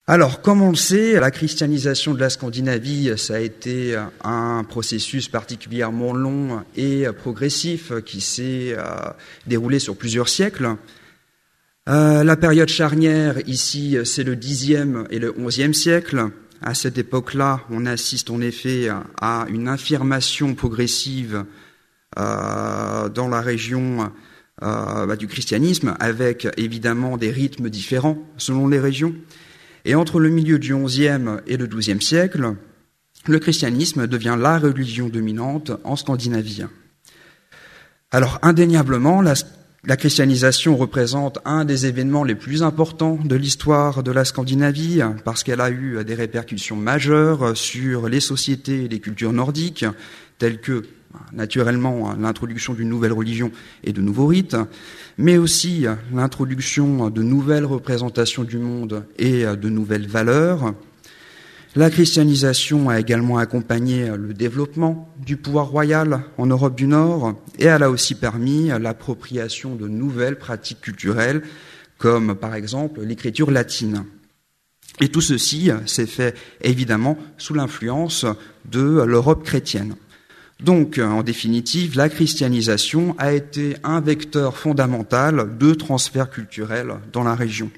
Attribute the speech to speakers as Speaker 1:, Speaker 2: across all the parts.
Speaker 1: Alors, comme on le sait, la christianisation de la Scandinavie, ça a été un processus particulièrement long et progressif qui s'est déroulé sur plusieurs siècles. La période charnière, ici, c'est le Xe et le XIe siècle. À cette époque-là, on assiste en effet à une affirmation progressive dans la région du christianisme, avec évidemment des rythmes différents selon les régions. Et entre le milieu du XIe et le XIIe siècle, le christianisme devient la religion dominante en Scandinavie. Alors, indéniablement, la christianisation représente un des événements les plus importants de l'histoire de la Scandinavie, parce qu'elle a eu des répercussions majeures sur les sociétés et les cultures nordiques, telles que, naturellement, l'introduction d'une nouvelle religion et de nouveaux rites, mais aussi l'introduction de nouvelles représentations du monde et de nouvelles valeurs. La christianisation a également accompagné le développement du pouvoir royal en Europe du Nord et elle a aussi permis l'appropriation de nouvelles pratiques culturelles, comme par exemple l'écriture latine. Et tout ceci s'est fait évidemment sous l'influence de l'Europe chrétienne. Donc, en définitive, la christianisation a été un vecteur fondamental de transfert culturel dans la région.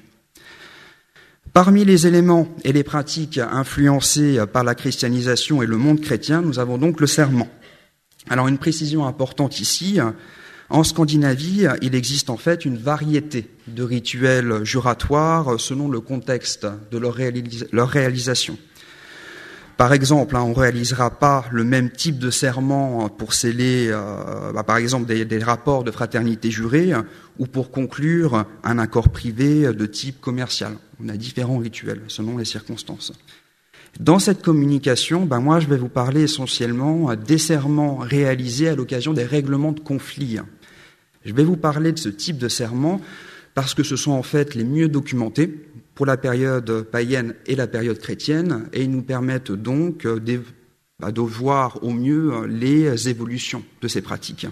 Speaker 1: Parmi les éléments et les pratiques influencés par la christianisation et le monde chrétien, nous avons donc le serment. Alors, une précision importante ici, en Scandinavie, il existe en fait une variété de rituels juratoires selon le contexte de leur réalisation. Par exemple, on ne réalisera pas le même type de serment pour sceller, par exemple, des rapports de fraternité jurés ou pour conclure un accord privé de type commercial. On a différents rituels selon les circonstances. Dans cette communication, moi, je vais vous parler essentiellement des serments réalisés à l'occasion des règlements de conflits. Je vais vous parler de ce type de serments parce que ce sont en fait les mieux documentés pour la période païenne et la période chrétienne, et ils nous permettent donc de voir au mieux les évolutions de ces pratiques.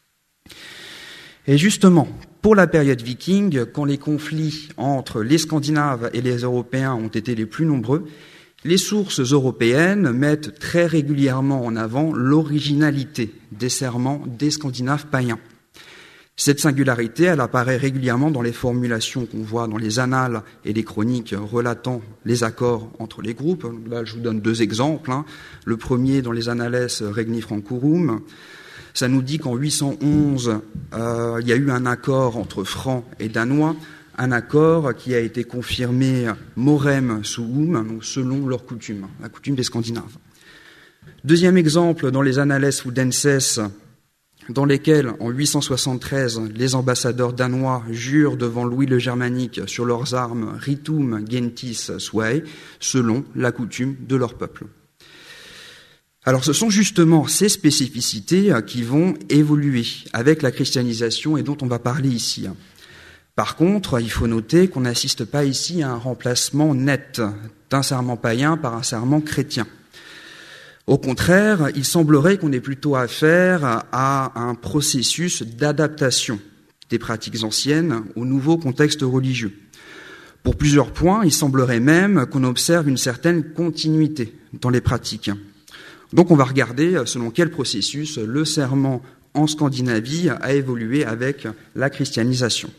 Speaker 1: Et justement, pour la période viking, quand les conflits entre les Scandinaves et les Européens ont été les plus nombreux, les sources européennes mettent très régulièrement en avant l'originalité des serments des Scandinaves païens. Cette singularité, elle apparaît régulièrement dans les formulations qu'on voit dans les annales et les chroniques relatant les accords entre les groupes. Là, je vous donne deux exemples. Le premier, dans les Annales Regni Francorum, ça nous dit qu'en 811, il y a eu un accord entre Francs et Danois, un accord qui a été confirmé morem suum, donc selon leur coutume, la coutume des Scandinaves. Deuxième exemple, dans les Annales Fudenses, dans lesquels, en 873, les ambassadeurs danois jurent devant Louis le Germanique sur leurs armes ritum gentis suae, selon la coutume de leur peuple. Alors ce sont justement ces spécificités qui vont évoluer avec la christianisation et dont on va parler ici. Par contre, il faut noter qu'on n'assiste pas ici à un remplacement net d'un serment païen par un serment chrétien. Au contraire, il semblerait qu'on ait plutôt affaire à un processus d'adaptation des pratiques anciennes au nouveau contexte religieux. Pour plusieurs points, il semblerait même qu'on observe une certaine continuité dans les pratiques. Donc on va regarder selon quel processus le serment en Scandinavie a évolué avec la christianisation.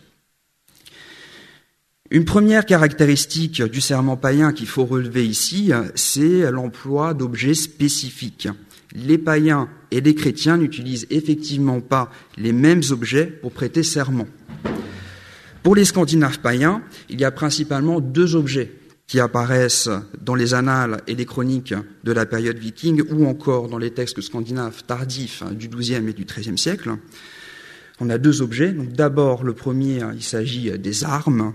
Speaker 1: Une première caractéristique du serment païen qu'il faut relever ici, c'est l'emploi d'objets spécifiques. Les païens et les chrétiens n'utilisent effectivement pas les mêmes objets pour prêter serment. Pour les Scandinaves païens, il y a principalement deux objets qui apparaissent dans les annales et les chroniques de la période viking ou encore dans les textes scandinaves tardifs du XIIe et du XIIIe siècle. On a deux objets. Donc d'abord, le premier, il s'agit des armes.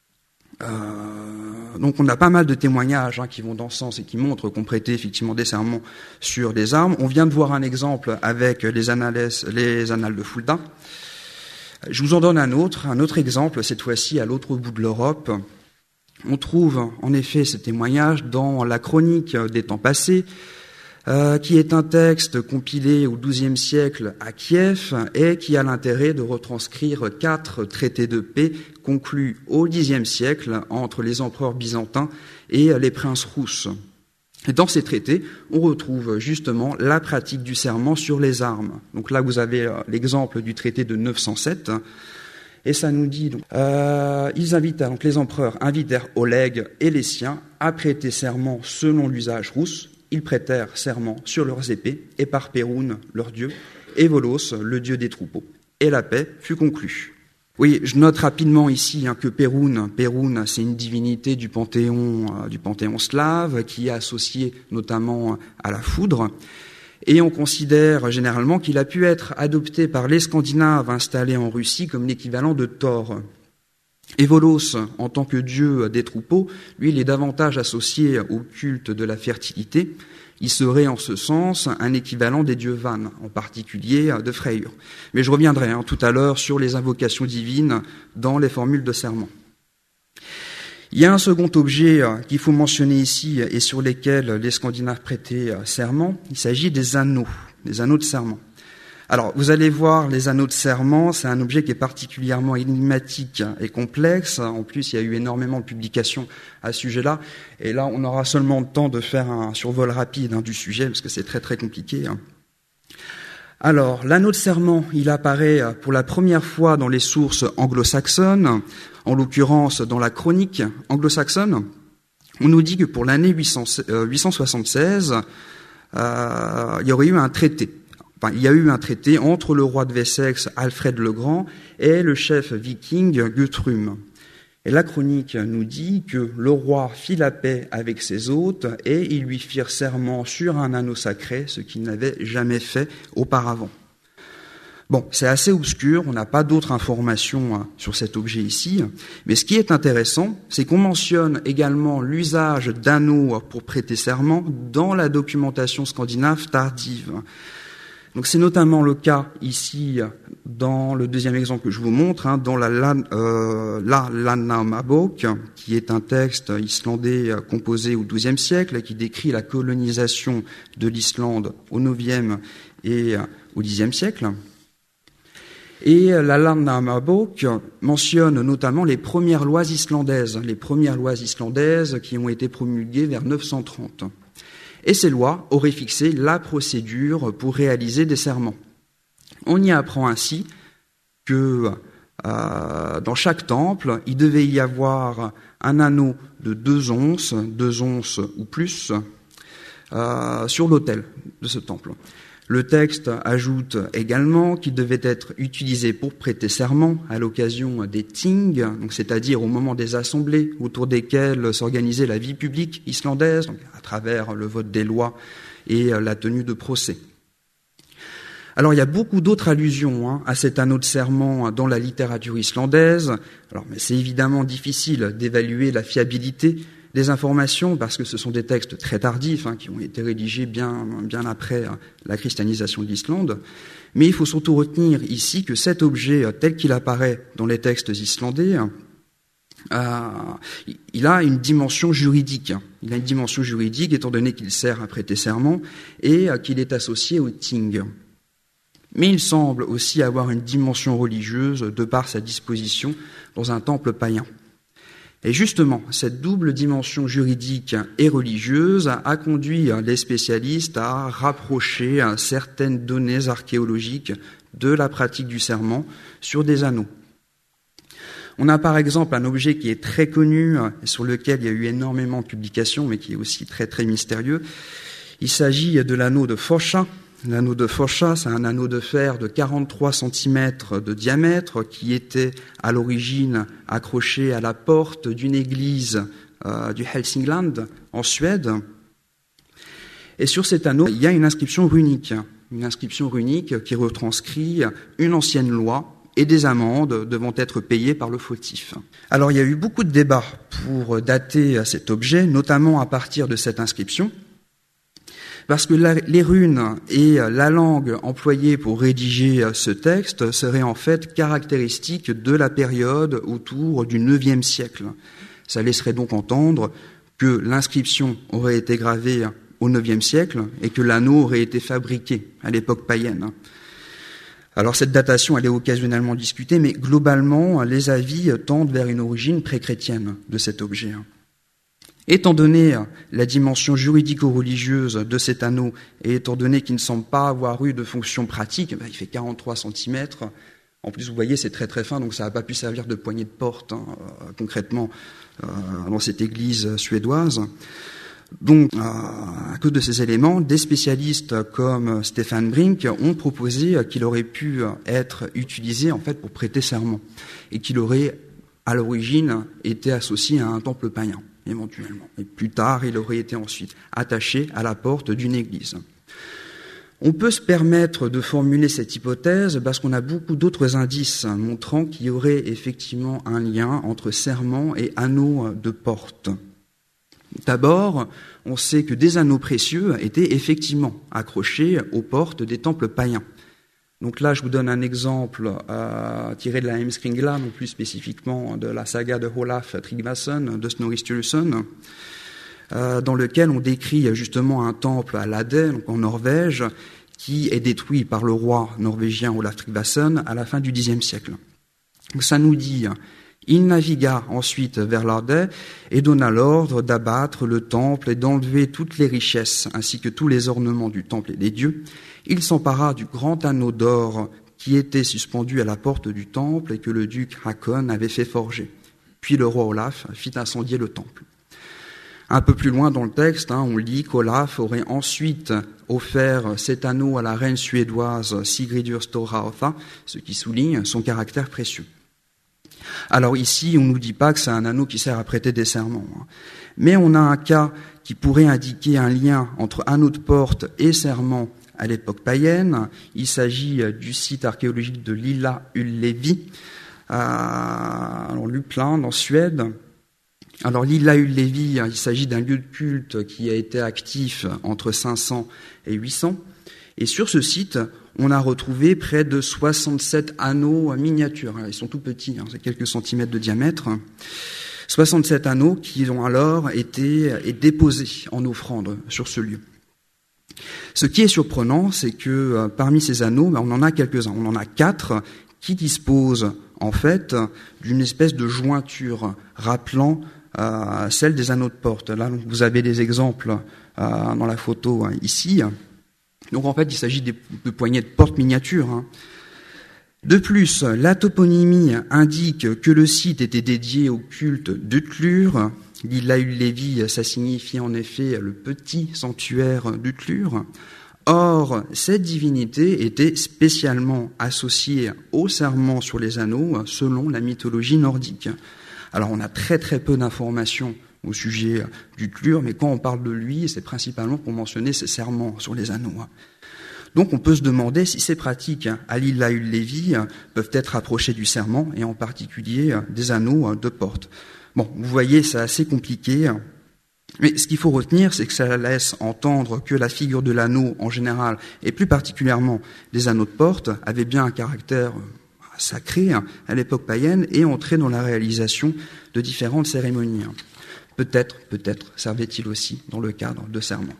Speaker 1: Donc on a pas mal de témoignages qui vont dans ce sens et qui montrent qu'on prêtait effectivement des serments sur des armes. On vient de voir un exemple avec les annales de Fulda. Je vous en donne un autre exemple, cette fois-ci à l'autre bout de l'Europe. On trouve en effet ces témoignages dans la chronique des temps passés, qui est un texte compilé au XIIe siècle à Kiev et qui a l'intérêt de retranscrire 4 traités de paix conclus au Xe siècle entre les empereurs byzantins et les princes russes. Et dans ces traités, on retrouve justement la pratique du serment sur les armes. Donc là, vous avez l'exemple du traité de 907, et ça nous dit donc, donc les empereurs invitèrent Oleg et les siens à prêter serment selon l'usage russe. Ils prêtèrent serment sur leurs épées, et par Péroun, leur dieu, et Volos, le dieu des troupeaux. Et la paix fut conclue. Oui, je note rapidement ici que Péroun, c'est une divinité du panthéon slave qui est associée notamment à la foudre. Et on considère généralement qu'il a pu être adopté par les Scandinaves installés en Russie comme l'équivalent de Thor. Et Volos, en tant que dieu des troupeaux, lui, il est davantage associé au culte de la fertilité. Il serait en ce sens un équivalent des dieux Van, en particulier de Freyr. Mais je reviendrai tout à l'heure sur les invocations divines dans les formules de serment. Il y a un second objet qu'il faut mentionner ici et sur lesquels les Scandinaves prêtaient serment. Il s'agit des anneaux de serment. Alors, vous allez voir, les anneaux de serment, c'est un objet qui est particulièrement énigmatique et complexe. En plus, il y a eu énormément de publications à ce sujet-là. Et là, on aura seulement le temps de faire un survol rapide du sujet, parce que c'est très, très compliqué. Alors, l'anneau de serment, il apparaît pour la première fois dans les sources anglo-saxonnes, en l'occurrence dans la chronique anglo-saxonne. On nous dit que pour l'année 876, il y aurait eu un traité. Il y a eu un traité entre le roi de Wessex, Alfred le Grand, et le chef viking Guthrum. Et la chronique nous dit que le roi fit la paix avec ses hôtes et ils lui firent serment sur un anneau sacré, ce qu'il n'avait jamais fait auparavant. Bon, c'est assez obscur, on n'a pas d'autres informations sur cet objet ici, mais ce qui est intéressant, c'est qu'on mentionne également l'usage d'anneaux pour prêter serment dans la documentation scandinave tardive. Donc c'est notamment le cas ici dans le deuxième exemple que je vous montre, dans la Landnámabók, qui est un texte islandais composé au XIIe siècle qui décrit la colonisation de l'Islande au IXe et au Xe siècle. Et la Landnámabók mentionne notamment les premières lois islandaises qui ont été promulguées vers 930. Et ces lois auraient fixé la procédure pour réaliser des serments. On y apprend ainsi que dans chaque temple, il devait y avoir un anneau de 2 onces ou plus, sur l'autel de ce temple. Le texte ajoute également qu'il devait être utilisé pour prêter serment à l'occasion des ting, donc c'est-à-dire au moment des assemblées autour desquelles s'organisait la vie publique islandaise, donc à travers le vote des lois et la tenue de procès. Alors il y a beaucoup d'autres allusions à cet anneau de serment dans la littérature islandaise. Alors, mais c'est évidemment difficile d'évaluer la fiabilité des informations, parce que ce sont des textes très tardifs, qui ont été rédigés bien après la christianisation de l'Islande. Mais il faut surtout retenir ici que cet objet, tel qu'il apparaît dans les textes islandais, il a une dimension juridique. Il a une dimension juridique, étant donné qu'il sert à prêter serment et qu'il est associé au ting. Mais il semble aussi avoir une dimension religieuse de par sa disposition dans un temple païen. Et justement, cette double dimension juridique et religieuse a conduit les spécialistes à rapprocher certaines données archéologiques de la pratique du serment sur des anneaux. On a par exemple un objet qui est très connu et sur lequel il y a eu énormément de publications, mais qui est aussi très très mystérieux. Il s'agit de l'anneau de Fosha. L'anneau de Fosha, c'est un anneau de fer de 43 cm de diamètre qui était à l'origine accroché à la porte d'une église du Hälsingland en Suède. Et sur cet anneau, il y a une inscription runique qui retranscrit une ancienne loi et des amendes devant être payées par le fautif. Alors il y a eu beaucoup de débats pour dater cet objet, notamment à partir de cette inscription, parce que les runes et la langue employée pour rédiger ce texte seraient en fait caractéristiques de la période autour du IXe siècle. Ça laisserait donc entendre que l'inscription aurait été gravée au IXe siècle et que l'anneau aurait été fabriqué à l'époque païenne. Alors cette datation, elle est occasionnellement discutée, mais globalement, les avis tendent vers une origine pré-chrétienne de cet objet. Étant donné la dimension juridico-religieuse de cet anneau et étant donné qu'il ne semble pas avoir eu de fonction pratique, il fait 43 cm. En plus, vous voyez, c'est très très fin, donc ça n'a pas pu servir de poignée de porte concrètement dans cette église suédoise. Donc, à cause de ces éléments, des spécialistes comme Stefan Brink ont proposé qu'il aurait pu être utilisé en fait pour prêter serment et qu'il aurait à l'origine été associé à un temple païen, éventuellement. Et plus tard, il aurait été ensuite attaché à la porte d'une église. On peut se permettre de formuler cette hypothèse parce qu'on a beaucoup d'autres indices montrant qu'il y aurait effectivement un lien entre serment et anneau de porte. D'abord, on sait que des anneaux précieux étaient effectivement accrochés aux portes des temples païens. Donc là, je vous donne un exemple tiré de la Heimskringla, non plus spécifiquement de la saga de Olaf Tryggvason de Snorri Sturluson, dans lequel on décrit justement un temple à Lade, donc en Norvège, qui est détruit par le roi norvégien Olaf Tryggvason à la fin du Xe siècle. Donc ça nous dit, il navigua ensuite vers Lade et donna l'ordre d'abattre le temple et d'enlever toutes les richesses ainsi que tous les ornements du temple et des dieux. Il s'empara du grand anneau d'or qui était suspendu à la porte du temple et que le duc Hakon avait fait forger. Puis le roi Olaf fit incendier le temple. Un peu plus loin dans le texte, on lit qu'Olaf aurait ensuite offert cet anneau à la reine suédoise Sigridur Storhaotha, ce qui souligne son caractère précieux. Alors ici, on ne nous dit pas que c'est un anneau qui sert à prêter des serments, mais on a un cas qui pourrait indiquer un lien entre anneau de porte et serment à l'époque païenne. Il s'agit du site archéologique de Lilla Ullevi, à Lupland, en Suède. Alors Lilla Ullevi, il s'agit d'un lieu de culte qui a été actif entre 500 et 800. Et sur ce site, on a retrouvé près de 67 anneaux miniatures. Ils sont tout petits, c'est quelques centimètres de diamètre. 67 anneaux qui ont alors été déposés en offrande sur ce lieu. Ce qui est surprenant, c'est que parmi ces anneaux, on en a quelques-uns. On en a 4 qui disposent en fait d'une espèce de jointure rappelant celle des anneaux de porte. Là, vous avez des exemples dans la photo ici. Donc en fait, il s'agit de poignées de porte miniatures. De plus, la toponymie indique que le site était dédié au culte d'Utlur. Lilla Ullevi, ça signifie en effet le petit sanctuaire d'Utlur. Or, cette divinité était spécialement associée au serment sur les anneaux selon la mythologie nordique. Alors on a très très peu d'informations au sujet d'Utlur, mais quand on parle de lui, c'est principalement pour mentionner ses serments sur les anneaux. Donc on peut se demander si ces pratiques à Lilla Ullevi peuvent être rapprochées du serment, et en particulier des anneaux de porte. Bon, vous voyez, c'est assez compliqué, mais ce qu'il faut retenir, c'est que ça laisse entendre que la figure de l'anneau en général, et plus particulièrement des anneaux de porte, avait bien un caractère sacré à l'époque païenne et entrait dans la réalisation de différentes cérémonies. Peut-être servait-il aussi dans le cadre de serments.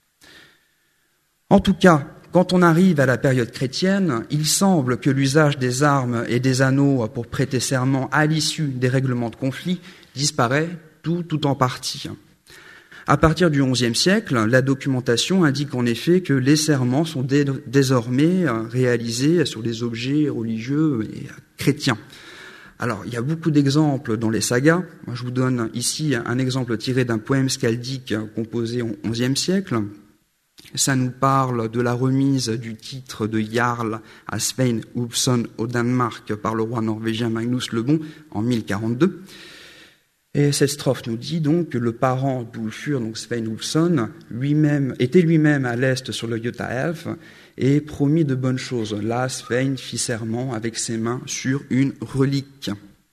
Speaker 1: En tout cas, quand on arrive à la période chrétienne, il semble que l'usage des armes et des anneaux pour prêter serment à l'issue des règlements de conflit disparaît tout en partie. À partir du XIe siècle, la documentation indique en effet que les serments sont désormais réalisés sur des objets religieux et chrétiens. Alors, il y a beaucoup d'exemples dans les sagas. Moi, je vous donne ici un exemple tiré d'un poème skaldique composé au XIe siècle. Ça nous parle de la remise du titre de Jarl à Svein Ulfsson au Danemark par le roi norvégien Magnus le Bon en 1042. Et cette strophe nous dit donc que le parent d'Ulfur, donc Svein Ulfsson, était lui-même à l'est sur le Götaelf et promit de bonnes choses. Là, Svein fit serment avec ses mains sur une relique.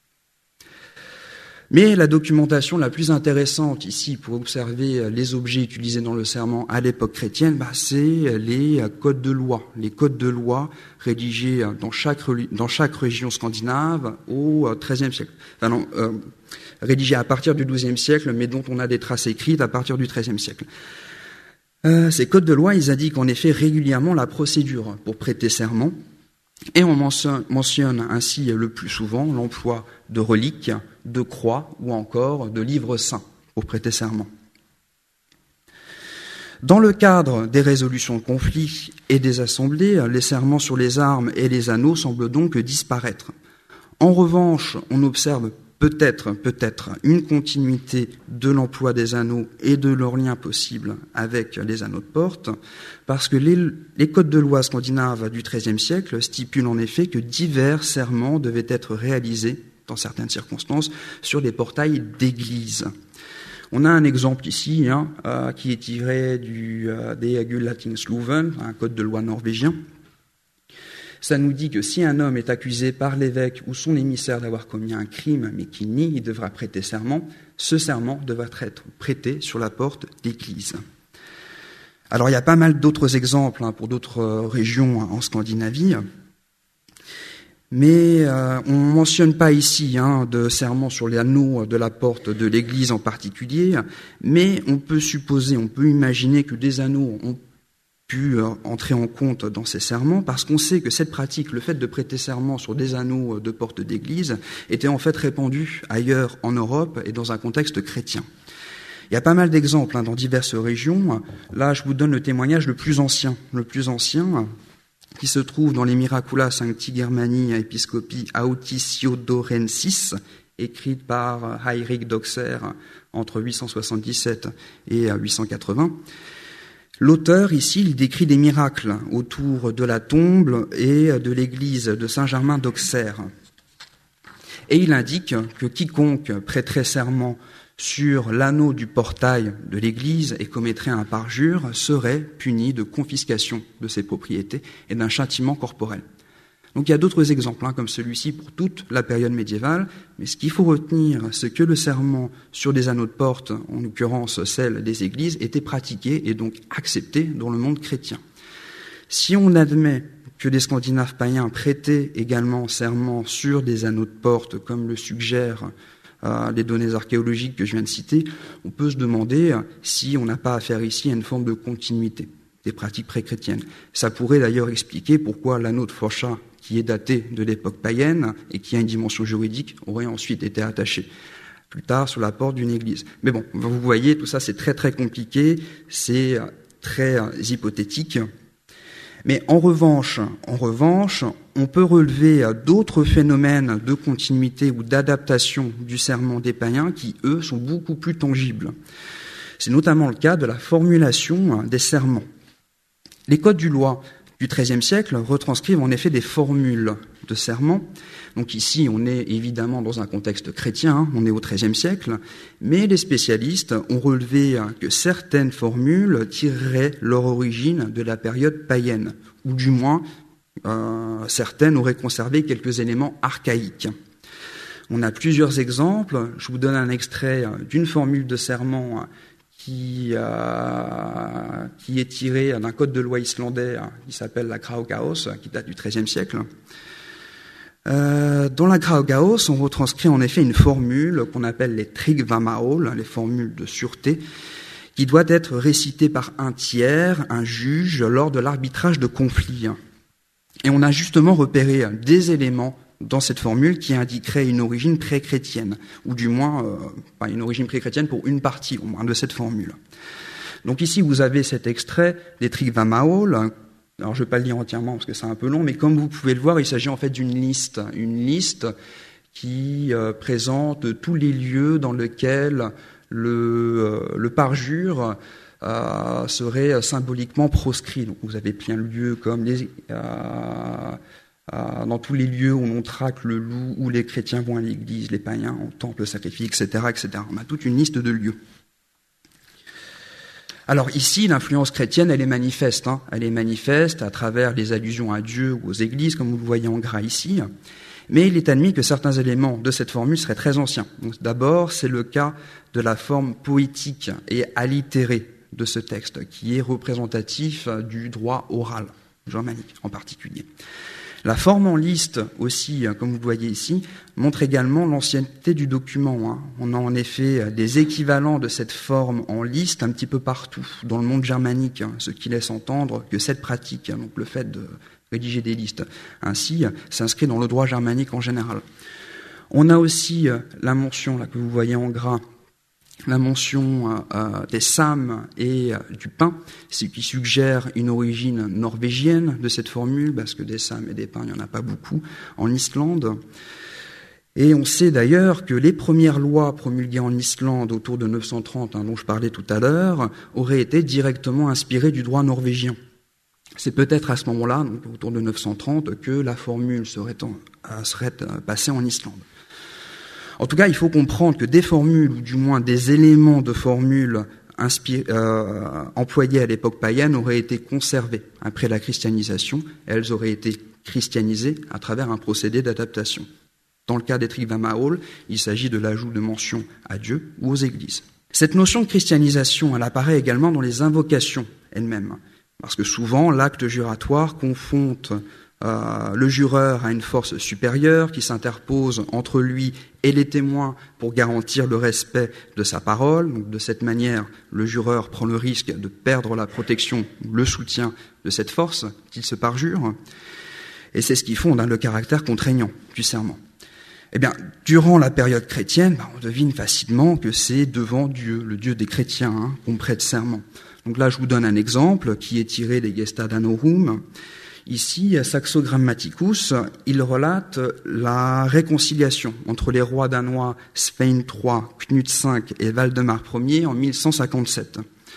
Speaker 1: Mais la documentation la plus intéressante ici pour observer les objets utilisés dans le serment à l'époque chrétienne, c'est les codes de loi. Les codes de loi rédigés dans chaque région scandinave au XIIIe siècle. Rédigés à partir du XIIe siècle, mais dont on a des traces écrites à partir du XIIIe siècle. Ces codes de loi, ils indiquent en effet régulièrement la procédure pour prêter serment, et on mentionne ainsi le plus souvent l'emploi de reliques, de croix ou encore de livres saints pour prêter serment. Dans le cadre des résolutions de conflits et des assemblées, les serments sur les armes et les anneaux semblent donc disparaître. En revanche, on observe peut-être une continuité de l'emploi des anneaux et de leurs liens possibles avec les anneaux de porte, parce que les codes de loi scandinaves du XIIIe siècle stipulent en effet que divers serments devaient être réalisés, dans certaines circonstances, sur des portails d'église. On a un exemple ici, qui est tiré des Gulatingslöven, un code de loi norvégien. Ça nous dit que si un homme est accusé par l'évêque ou son émissaire d'avoir commis un crime, mais qu'il nie, il devra prêter serment. Ce serment devra être prêté sur la porte d'église. Alors il y a pas mal d'autres exemples pour d'autres régions en Scandinavie, mais on ne mentionne pas ici de serment sur les anneaux de la porte de l'église en particulier, mais on peut imaginer que des anneaux ont pu entrer en compte dans ces serments, parce qu'on sait que cette pratique, le fait de prêter serment sur des anneaux de porte d'église, était en fait répandue ailleurs en Europe et dans un contexte chrétien. Il y a pas mal d'exemples dans diverses régions. Là, je vous donne le témoignage le plus ancien, qui se trouve dans les Miracula Sancti Germani Episcopi Autisiodorensis, écrite par Heinrich Doxer entre 877 et 880. L'auteur, ici, il décrit des miracles autour de la tombe et de l'église de Saint-Germain d'Auxerre. Et il indique que quiconque prêterait serment sur l'anneau du portail de l'église et commettrait un parjure serait puni de confiscation de ses propriétés et d'un châtiment corporel. Donc il y a d'autres exemples comme celui-ci pour toute la période médiévale, mais ce qu'il faut retenir, c'est que le serment sur des anneaux de porte, en l'occurrence celle des églises, était pratiqué et donc accepté dans le monde chrétien. Si on admet que des Scandinaves païens prêtaient également serment sur des anneaux de porte, comme le suggèrent les données archéologiques que je viens de citer, on peut se demander si on n'a pas affaire ici à une forme de continuité des pratiques pré-chrétiennes. Ça pourrait d'ailleurs expliquer pourquoi l'anneau de Frocha, qui est daté de l'époque païenne et qui a une dimension juridique, aurait ensuite été attaché plus tard sur la porte d'une église. Mais bon, vous voyez, tout ça c'est très très compliqué, c'est très hypothétique. Mais en revanche, on peut relever d'autres phénomènes de continuité ou d'adaptation du serment des païens qui, eux, sont beaucoup plus tangibles. C'est notamment le cas de la formulation des serments. Les codes du loi du XIIIe siècle retranscrivent en effet des formules de serment. Donc ici, on est évidemment dans un contexte chrétien, on est au XIIIe siècle, mais les spécialistes ont relevé que certaines formules tireraient leur origine de la période païenne, ou du moins certaines auraient conservé quelques éléments archaïques. On a plusieurs exemples. Je vous donne un extrait d'une formule de serment qui est tiré d'un code de loi islandais qui s'appelle la Gráugaos, qui date du XIIIe siècle. Dans la Gráugaos, on retranscrit en effet une formule qu'on appelle les tryggvamál, les formules de sûreté, qui doit être récitée par un tiers, un juge, lors de l'arbitrage de conflits. Et on a justement repéré des éléments dans cette formule qui indiquerait une origine pré-chrétienne, ou du moins une origine pré-chrétienne pour une partie au moins de cette formule. Donc ici, vous avez cet extrait des tryggvamál. Alors je ne vais pas le lire entièrement parce que c'est un peu long, mais comme vous pouvez le voir, il s'agit en fait d'une liste qui présente tous les lieux dans lesquels le parjure serait symboliquement proscrit. Donc vous avez plein de lieux comme dans tous les lieux où l'on traque le loup, où les chrétiens vont à l'église, les païens au temple, sacrifient, etc., etc. On a toute une liste de lieux. Alors ici, l'influence chrétienne, elle est manifeste. Elle est manifeste à travers les allusions à Dieu ou aux églises, comme vous le voyez en gras ici. Mais il est admis que certains éléments de cette formule seraient très anciens. Donc, d'abord, c'est le cas de la forme poétique et allitérée de ce texte, qui est représentatif du droit oral, germanique en particulier. La forme en liste aussi, comme vous le voyez ici, montre également l'ancienneté du document. On a en effet des équivalents de cette forme en liste un petit peu partout dans le monde germanique, ce qui laisse entendre que cette pratique, donc le fait de rédiger des listes ainsi, s'inscrit dans le droit germanique en général. On a aussi la mention là, que vous voyez en gras, la mention des sames et du pain, ce qui suggère une origine norvégienne de cette formule, parce que des sames et des pains, il n'y en a pas beaucoup en Islande. Et on sait d'ailleurs que les premières lois promulguées en Islande autour de 930, dont je parlais tout à l'heure, auraient été directement inspirées du droit norvégien. C'est peut-être à ce moment-là, donc autour de 930, que la formule serait passée en Islande. En tout cas, il faut comprendre que des formules, ou du moins des éléments de formules employés à l'époque païenne, auraient été conservés après la christianisation. Elles auraient été christianisées à travers un procédé d'adaptation. Dans le cas des Tryggvamaol, il s'agit de l'ajout de mentions à Dieu ou aux églises. Cette notion de christianisation, elle apparaît également dans les invocations elles-mêmes, parce que souvent, l'acte juratoire confronte le jureur à une force supérieure qui s'interpose entre lui et les témoins pour garantir le respect de sa parole. Donc, de cette manière, le jureur prend le risque de perdre la protection ou le soutien de cette force qu'il se parjure. Et c'est ce qui fonde le caractère contraignant du serment. Eh bien, durant la période chrétienne, on devine facilement que c'est devant Dieu, le Dieu des chrétiens, qu'on prête serment. Donc là, je vous donne un exemple qui est tiré des Gesta Danorum. Ici, Saxo Grammaticus, il relate la réconciliation entre les rois danois Svein III, Knut V et Valdemar Ier en 1157.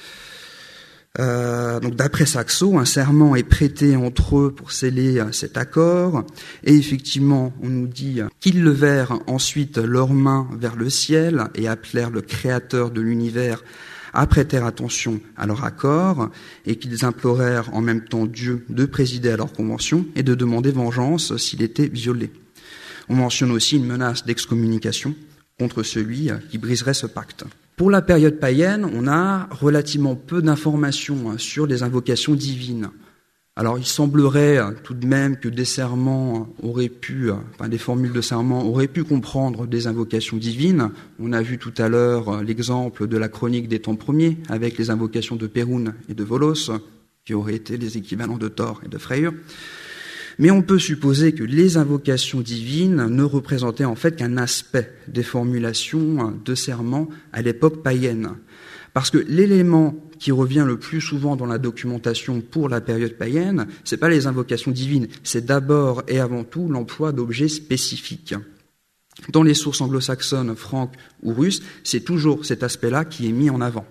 Speaker 1: Donc d'après Saxo, un serment est prêté entre eux pour sceller cet accord, et effectivement, on nous dit qu'ils levèrent ensuite leurs mains vers le ciel et appelèrent le Créateur de l'univers à prêter attention à leur accord, et qu'ils implorèrent en même temps Dieu de présider à leur convention et de demander vengeance s'il était violé. On mentionne aussi une menace d'excommunication contre celui qui briserait ce pacte. Pour la période païenne, on a relativement peu d'informations sur les invocations divines. Alors, il semblerait tout de même que des serments des formules de serment auraient pu comprendre des invocations divines. On a vu tout à l'heure l'exemple de la chronique des temps premiers avec les invocations de Perun et de Volos, qui auraient été les équivalents de Thor et de Freyr. Mais on peut supposer que les invocations divines ne représentaient en fait qu'un aspect des formulations de serment à l'époque païenne. Parce que l'élément qui revient le plus souvent dans la documentation pour la période païenne, c'est pas les invocations divines, c'est d'abord et avant tout l'emploi d'objets spécifiques. Dans les sources anglo-saxonnes, franques ou russes, c'est toujours cet aspect-là qui est mis en avant.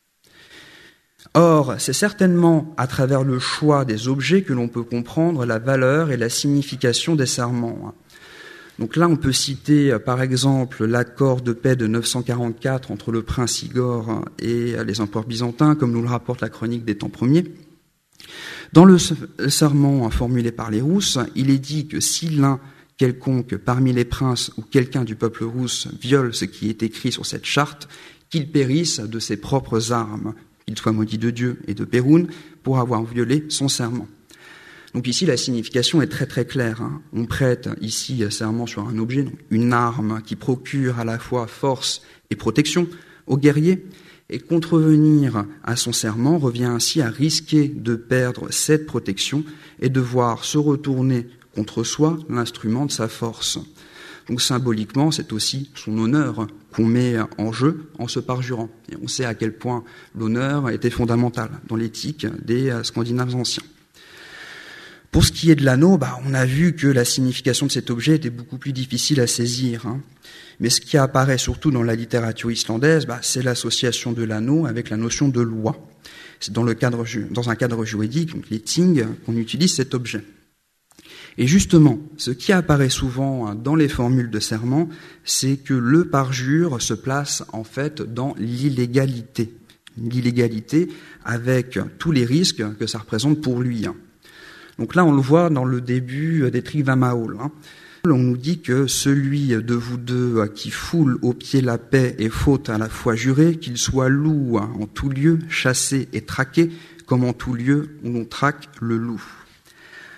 Speaker 1: Or, c'est certainement à travers le choix des objets que l'on peut comprendre la valeur et la signification des serments. Donc là, on peut citer par exemple l'accord de paix de 944 entre le prince Igor et les empereurs byzantins, comme nous le rapporte la chronique des temps premiers. Dans le serment formulé par les Rousses, il est dit que si l'un quelconque parmi les princes ou quelqu'un du peuple rousse viole ce qui est écrit sur cette charte, qu'il périsse de ses propres armes, qu'il soit maudit de Dieu et de Perun pour avoir violé son serment. Donc ici, la signification est très très claire. On prête ici serment sur un objet, donc une arme qui procure à la fois force et protection au guerrier, et contrevenir à son serment revient ainsi à risquer de perdre cette protection et de voir se retourner contre soi l'instrument de sa force. Donc symboliquement, c'est aussi son honneur qu'on met en jeu en se parjurant. Et on sait à quel point l'honneur était fondamental dans l'éthique des Scandinaves anciens. Pour ce qui est de l'anneau, on a vu que la signification de cet objet était beaucoup plus difficile à saisir. Mais ce qui apparaît surtout dans la littérature islandaise, c'est l'association de l'anneau avec la notion de loi. C'est dans un cadre juridique, donc les ting, qu'on utilise cet objet. Et justement, ce qui apparaît souvent dans les formules de serment, c'est que le parjure se place en fait dans l'illégalité. L'illégalité avec tous les risques que ça représente pour lui. Donc là, on le voit dans le début des Tryggvamaol. On nous dit que celui de vous deux qui foule au pied la paix et faute à la fois jurée, qu'il soit loup en tout lieu, chassé et traqué, comme en tout lieu où l'on traque le loup.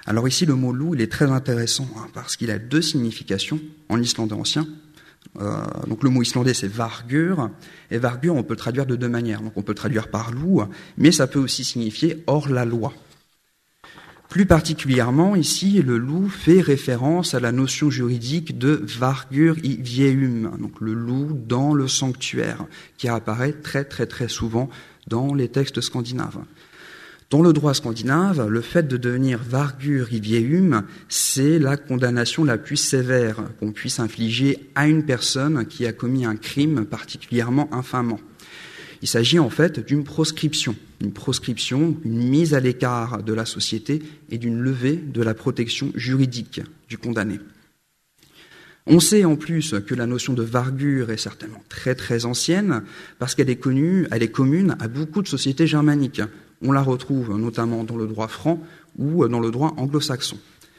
Speaker 1: Alors ici, le mot loup, il est très intéressant parce qu'il a deux significations en islandais ancien. Donc le mot islandais, c'est vargur, et vargur, on peut le traduire de deux manières. Donc on peut le traduire par loup, mais ça peut aussi signifier hors la loi. Plus particulièrement, ici, le loup fait référence à la notion juridique de vargur i vieum, donc le loup dans le sanctuaire, qui apparaît très très très souvent dans les textes scandinaves. Dans le droit scandinave, le fait de devenir vargur i vieum, c'est la condamnation la plus sévère qu'on puisse infliger à une personne qui a commis un crime particulièrement infamant. Il s'agit en fait d'une proscription, une mise à l'écart de la société et d'une levée de la protection juridique du condamné. On sait en plus que la notion de vargur est certainement très très ancienne parce qu'elle est commune à beaucoup de sociétés germaniques. On la retrouve notamment dans le droit franc ou dans le droit anglo-saxon.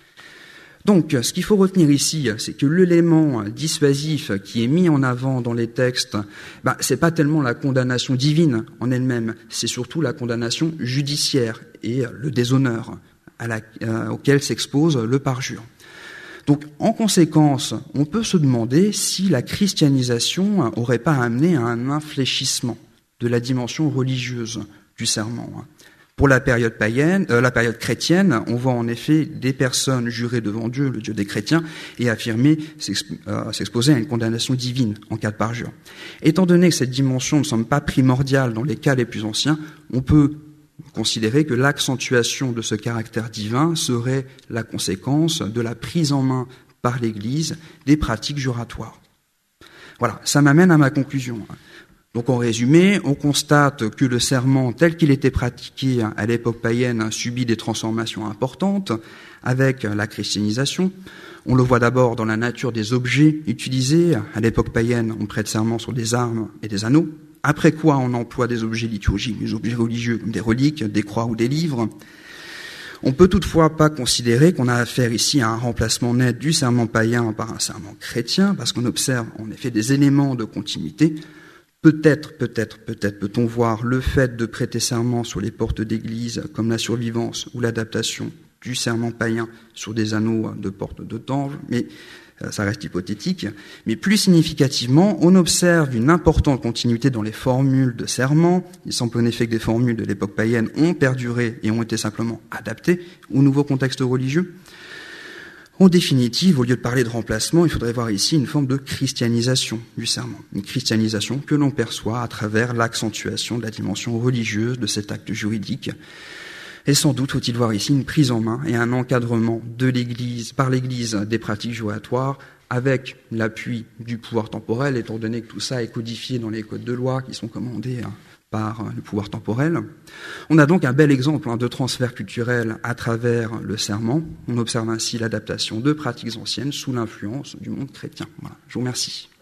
Speaker 1: Donc, ce qu'il faut retenir ici, c'est que l'élément dissuasif qui est mis en avant dans les textes, c'est pas tellement la condamnation divine en elle-même, c'est surtout la condamnation judiciaire et le déshonneur auquel s'expose le parjure. Donc, en conséquence, on peut se demander si la christianisation aurait pas amené à un infléchissement de la dimension religieuse du serment. Pour la période chrétienne, on voit en effet des personnes jurer devant Dieu, le Dieu des chrétiens, et affirmer s'exposer à une condamnation divine en cas de parjure. Étant donné que cette dimension ne semble pas primordiale dans les cas les plus anciens, on peut considérer que l'accentuation de ce caractère divin serait la conséquence de la prise en main par l'Église des pratiques juratoires. Voilà, ça m'amène à ma conclusion. Donc en résumé, on constate que le serment tel qu'il était pratiqué à l'époque païenne subit des transformations importantes avec la christianisation. On le voit d'abord dans la nature des objets utilisés. À l'époque païenne, on prête serment sur des armes et des anneaux. Après quoi, on emploie des objets liturgiques, des objets religieux comme des reliques, des croix ou des livres. On peut toutefois pas considérer qu'on a affaire ici à un remplacement net du serment païen par un serment chrétien, parce qu'on observe en effet des éléments de continuité. Peut-être peut-on voir le fait de prêter serment sur les portes d'église comme la survivance ou l'adaptation du serment païen sur des anneaux de portes de temple, mais ça reste hypothétique. Mais plus significativement, on observe une importante continuité dans les formules de serment. Il semble en effet que des formules de l'époque païenne ont perduré et ont été simplement adaptées au nouveau contexte religieux. En définitive, au lieu de parler de remplacement, il faudrait voir ici une forme de christianisation du serment. Une christianisation que l'on perçoit à travers l'accentuation de la dimension religieuse de cet acte juridique. Et sans doute faut-il voir ici une prise en main et un encadrement de l'Église, par l'Église des pratiques juratoires, avec l'appui du pouvoir temporel, étant donné que tout ça est codifié dans les codes de loi qui sont commandés par le pouvoir temporel. On a donc un bel exemple de transfert culturel à travers le serment. On observe ainsi l'adaptation de pratiques anciennes sous l'influence du monde chrétien. Voilà. Je vous remercie.